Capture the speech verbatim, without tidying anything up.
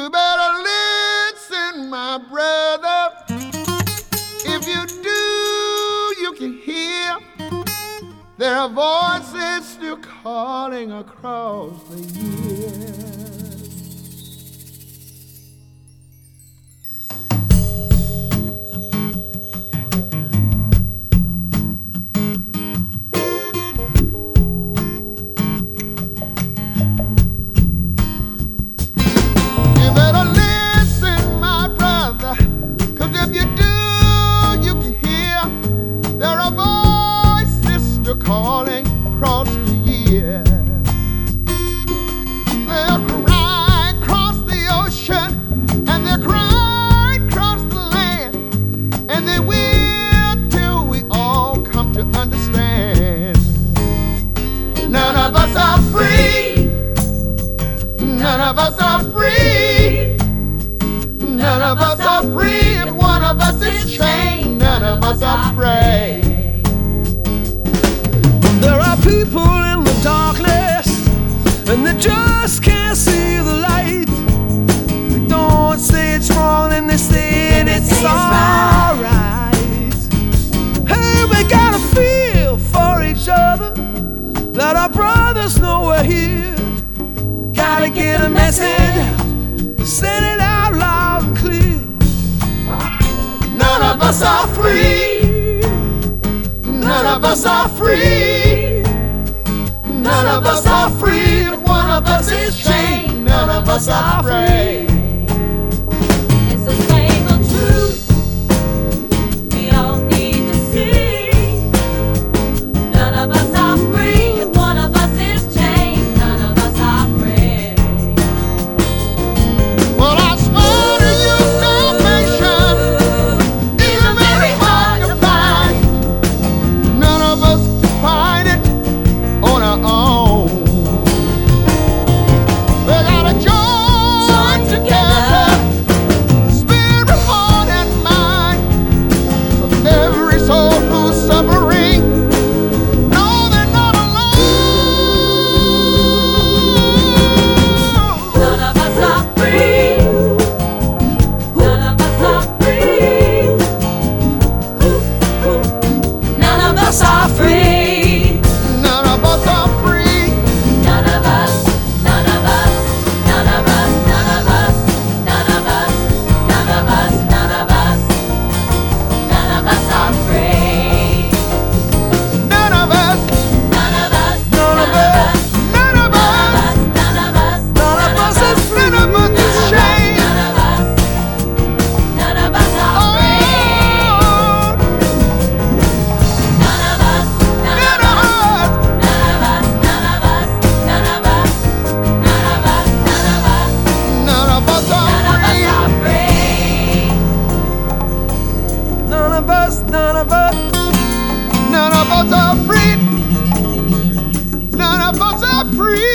You better listen, my brother. If you do, you can hear there are voices still calling across the years. Calling across the years. They'll cry across the ocean, and they'll cry across the land, and they will till we all come to understand. None of us are free. None of us are free. None of us are free. If one of us is chained, none of us are free. There are people in the darkness, and they just can't see the light. They don't say it's wrong, and they say it's alright. Hey, we gotta feel for each other, let our brothers know we're here. We gotta get a message out, send it out loud and clear. None of us are free. None of us are free. None of us are free. If one of us is chained, none of us are free. It's a single truth we all need to see. None of us are free. If one of us is chained, none of us are free. Well, I swear to you, salvation is very hard to find. None of us can find it on our own. We gotta join together, spirit, heart, and mind. For every soul who's suffering, know they're not alone. None of us are free. None of us are free. None of us are free. None of us are free. None of us, none of us, none of us, none of us, none of us, none of us, none of us, none of us are free. None of us. None of us, None of us. None of us. none of us, None of us is free. None of us is chained. none of us, none of us are free. Oh, None of us, none none of us. of us. None of us, none of us, none of us, none of us, none of us, None of us none are of us free. are free. None of us, none of us. None of us are free. None of us are free.